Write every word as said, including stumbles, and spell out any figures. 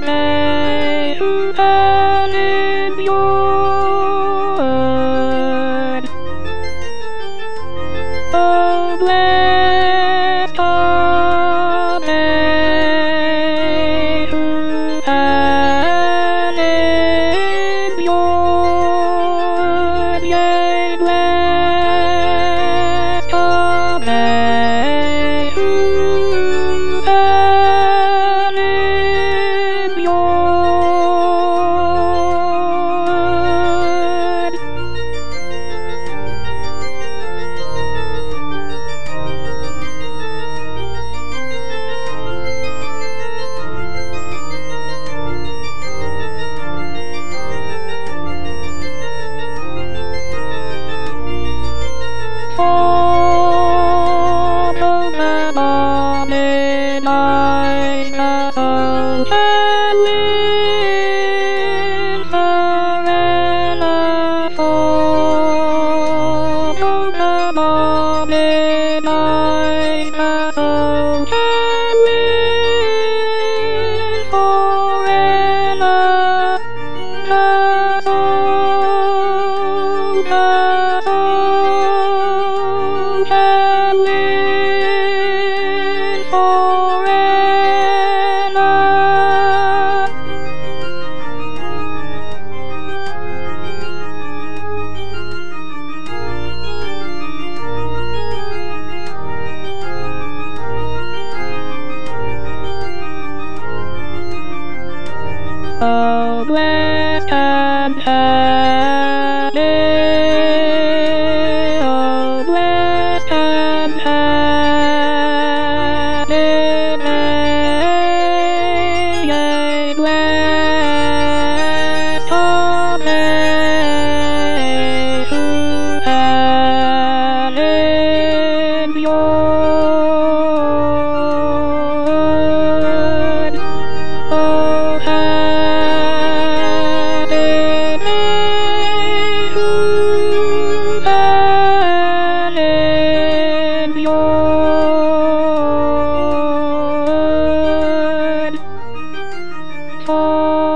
they who dwell in Jordan. Oh, blessed are they who dwell in Jordan. Yea, blessed are they who dwell in Jordan. For those that are in eyes that all can live forever. For those that are in eyes that all can live forever. That's all, that's all can live forever. Oh, blessed and happy, oh, blessed and happy they, yea, blessed are they who dwell in Jordan. Oh, happy they who dwell in Jordan. For